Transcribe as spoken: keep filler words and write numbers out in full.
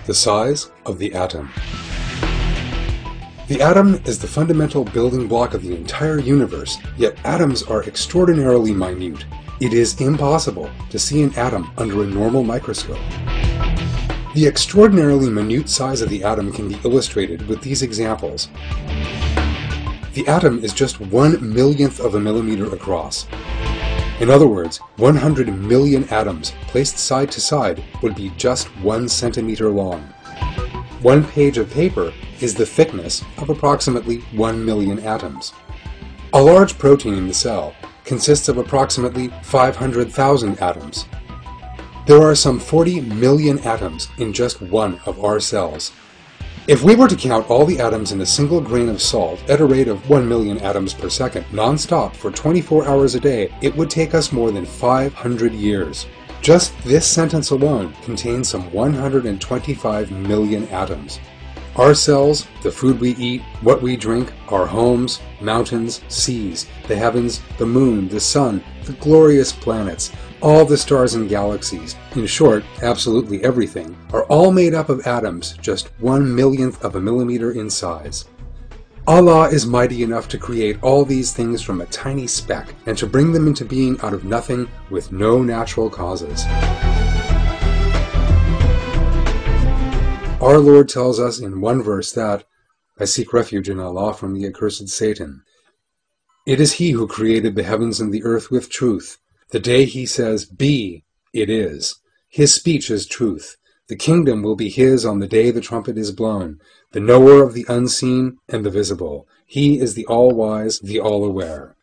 The size of the atom. The atom is the fundamental building block of the entire universe, yet atoms are extraordinarily minute. It is impossible to see an atom under a normal microscope. The extraordinarily minute size of the atom can be illustrated with these examples. The atom is just one millionth of a millimeter across. In other words, one hundred million atoms placed side to side would be just one centimeter long. One page of paper is the thickness of approximately one million atoms. A large protein in the cell consists of approximately five hundred thousand atoms. There are some forty million atoms in just one of our cells. If we were to count all the atoms in a single grain of salt at a rate of one million atoms per second non-stop for twenty-four hours a day, it would take us more than five hundred years. Just this sentence alone contains some one hundred twenty-five million atoms. Our cells, the food we eat, what we drink, our homes, mountains, seas, the heavens, the moon, the sun, the glorious planets, all the stars and galaxies, in short, absolutely everything, are all made up of atoms just one millionth of a millimeter in size. Allah is mighty enough to create all these things from a tiny speck and to bring them into being out of nothing with no natural causes. Our Lord tells us in one verse that, I seek refuge in Allah from the accursed Satan. It is He who created the heavens and the earth with truth. The day He says, be, it is. His speech is truth. The kingdom will be His on the day the trumpet is blown, the knower of the unseen and the visible. He is the all-wise, the all-aware.